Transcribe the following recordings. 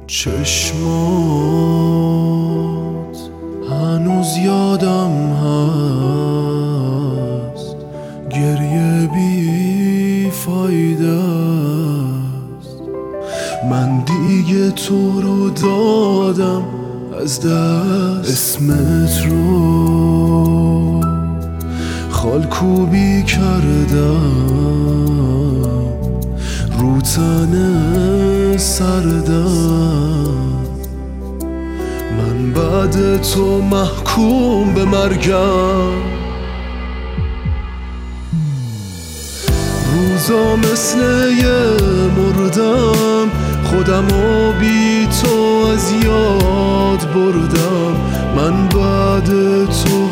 چشمات هنوز یادم هست، گریه بی فایده است. من دیگه تو رو دادم از دست، اسمت رو خالکوبی کردم، رو تن سردم. من بعد تو محکوم به مرگم. روزا مثل یه مردم، خودمو بی تو از یاد بردم. من بعد تو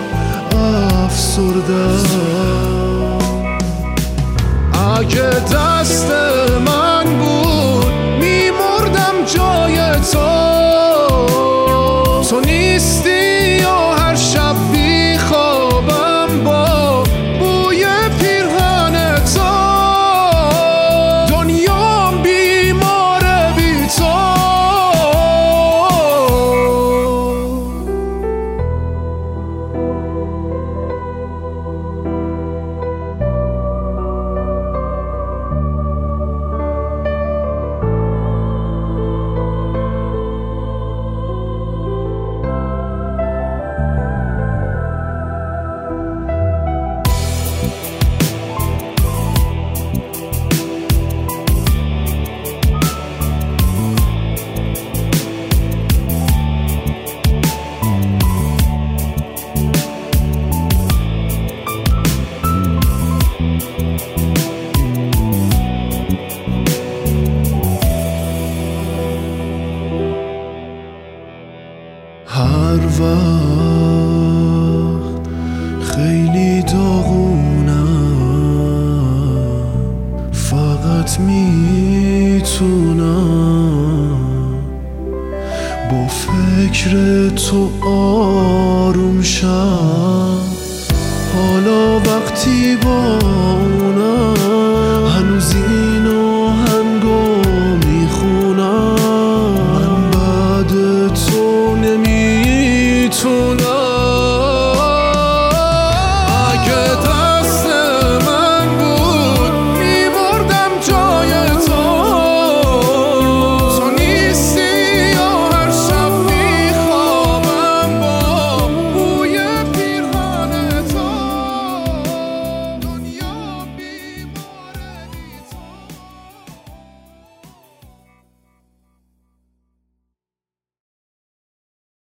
افسردم. اگه دست من بود میمردم جای تو. تو نیستی و هر شب بی خوابم با بوی پیرهن تو. دنیام بیماره بی تو. هر وقت خیلی داغونم، فقط میتونم با فکر تو آروم شم. حالا وقتی با